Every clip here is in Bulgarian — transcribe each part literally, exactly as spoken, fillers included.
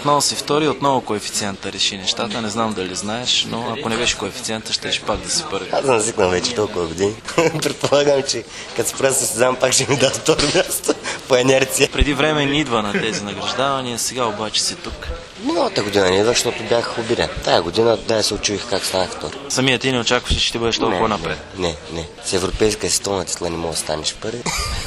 Отново си втори, отново коефициента реши нещата. Не знам дали знаеш, но ако не беше коефициента, ще ще пак да си първи. Аз съм свикнал вече толкова години. Предполагам, че като спра да се знам, пак ще ми дадат второ място по инерция. Преди време не идва на тези награждавания, сега обаче си тук. Миналата година не идва, защото бях обиден. Тая година да се учуих как станах втори. Самият ти не очакваш, че ще бъдеш толкова напред? Не, не. С европейска световна титла не мога да станеш първи.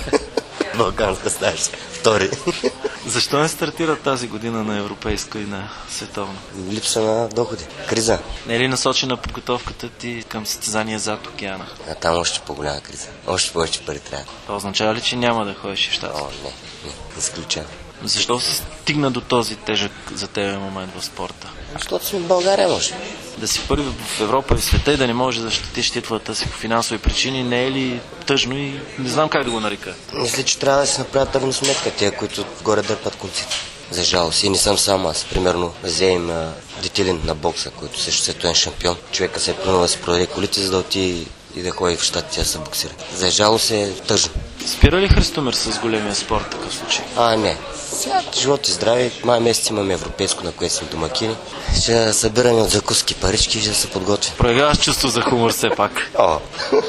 Балканска ставаш втори. Защо не стартира тази година на европейска и на световна? Липса на доходи. Криза. Не е ли насочена подготовката ти към състезания зад океана? А там още по-голяма криза. Още повече пари трябва. Това означава ли, че няма да ходиш в щата? О, не, не. Изключено. Защо се стигна до този тежък за тебе момент в спорта? Защото сме в България, може. Да си първи в Европа и в света и да не можеш да защитиш титлата си по финансови причини, не е ли тъжно и не знам как да го нарека? Мисля, че трябва да се направят равносметка, тия, които горе дърпат конците. За жалост. И не съм сам аз. Примерно, взеем Детилин на бокса, който също световен шампион. Човека се е планува да си продаде колите, за да отиде и да ходи в щатите да се боксира. За жалост е тъжно. Спира ли Христомир с големия спорт в такъв случай? А, не. Сега живот и здраве. Май месец имаме европейско, на което сме домакини. Ще събираме от закуски парички и ще се подготвим. Проявяваш чувство за хумор все пак. О,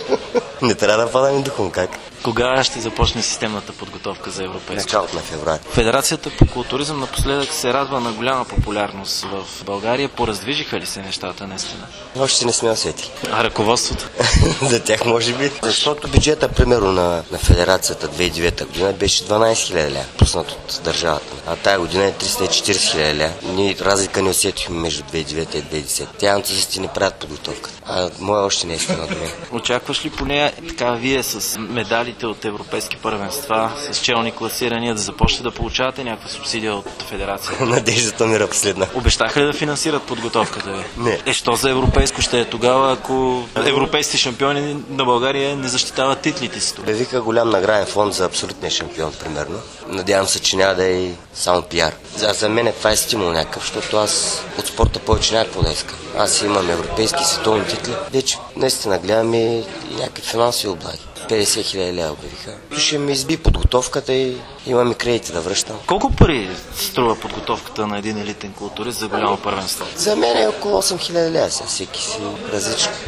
не трябва да падаме духом, как? Кога ще започне системната подготовка за европейско? Началото на февруари. Федерацията по културизъм напоследък се радва на голяма популярност в България. Пораздвижиха ли се нещата наистина? Още не сме усетили. А ръководството? За тях може би. Защото бюджета, примерно, на, на Федерацията две хиляди и девета година беше дванайсет хиляди лева, пуснат от държавата. А тая година е триста и четирийсет хиляди лева. Ние разлика не усетихме между две хиляди и девета и две хиляди и десета. Тя антисисти не правят подготовка. А моя още не е стана до мен. Очакваш ли поне така вие с медалите от европейски първенства, с челни класирания да започнете да получавате някаква субсидия от Федерацията? Надеждата мира последна. Обещаха ли да финансират подготовката ви? Не. Е, що за европейско ще е тогава, ако европейските шампиони на България не защитават титлите си? Обявиха голям награден фонд за абсолютния шампион, примерно. Надявам се, че няма да е само пиар. За, за мен това е стимул някакъв, защото аз от спорта повече някакво да искам. Аз имам европейски световни титли. Вече наистина гледам и някакви финансови облаги. петдесет хиляди лева обявиха. Ще ми изби подготовката и имам и кредити да връщам. Колко пари струва подготовката на един елитен културист за голямо първенство? За мен е около осем хиляди лева. Всеки си различно.